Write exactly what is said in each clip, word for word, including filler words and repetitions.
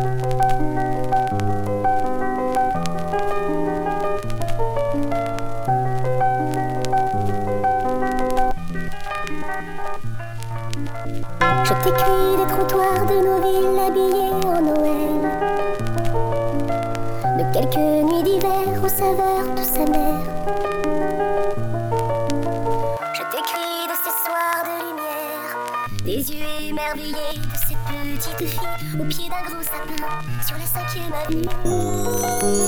Je t'écris des trottoirs de nos villes habillées en Noël, de quelques nuits d'hiver aux saveurs douces amères. Je t'écris de ces soirs de lumière, des yeux émerveillés de cette petite fille au pied d'un gros sapin sur la cinquième avenue.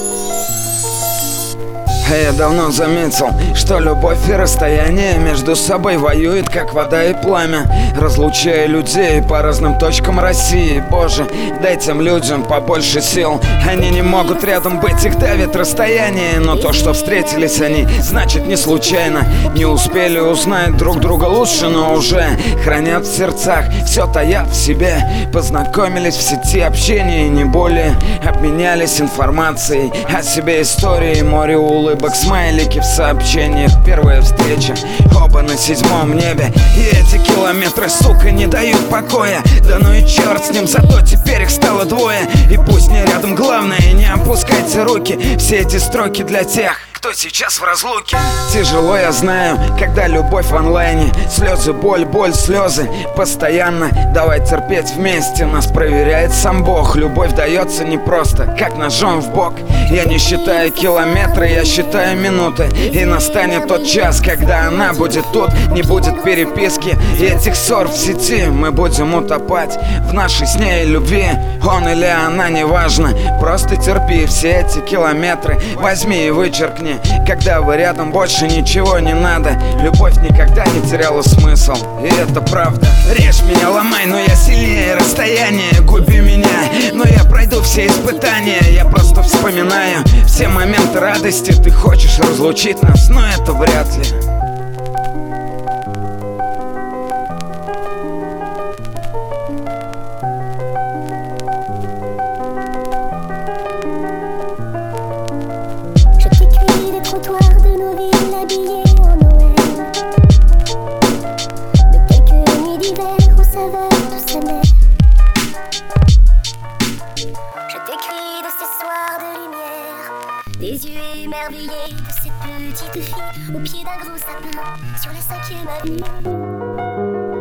Я давно заметил, что любовь и расстояние между собой воюют, как вода и пламя, разлучая людей по разным точкам России. Боже, дай тем людям побольше сил. Они не могут рядом быть, их давит расстояние. Но то, что встретились они, значит не случайно. Не успели узнать друг друга лучше, но уже хранят в сердцах, все таят в себе. Познакомились в сети общения и не более. Обменялись информацией о себе, историей, море улыбок, смайлики в сообщениях. Первая встреча, оба на седьмом небе. И эти километры, сука, не дают покоя. Да ну и черт с ним, зато теперь их стало двое. И пусть не рядом, главное, не опускайте руки. Все эти строки для тех, кто сейчас в разлуке. Тяжело, я знаю, когда любовь в онлайне. Слезы, боль, боль, слезы постоянно. Давай терпеть вместе, нас проверяет сам Бог. Любовь дается непросто, как ножом в бок. Я не считаю километры, я считаю минуты. И настанет тот час, когда она будет тут. Не будет переписки и этих ссор в сети. Мы будем утопать в нашей с ней любви. Он или она, неважно, просто терпи все эти километры. Возьми и вычеркни. Когда вы рядом, больше ничего не надо. Любовь никогда не теряла смысл, и это правда. Режь меня, ломай, но я сильнее расстояния. Губи меня, но я пройду все испытания. Я просто вспоминаю все моменты радости. Ты хочешь разлучить нас, но это вряд ли. Trottoirs de nos villes habillées en Noël, de quelques nuits d'hiver aux saveurs douces amères. Je t'écris de ces soirs de lumière, des yeux émerveillés de cette petite fille au pied d'un gros sapin sur la cinquième avenue.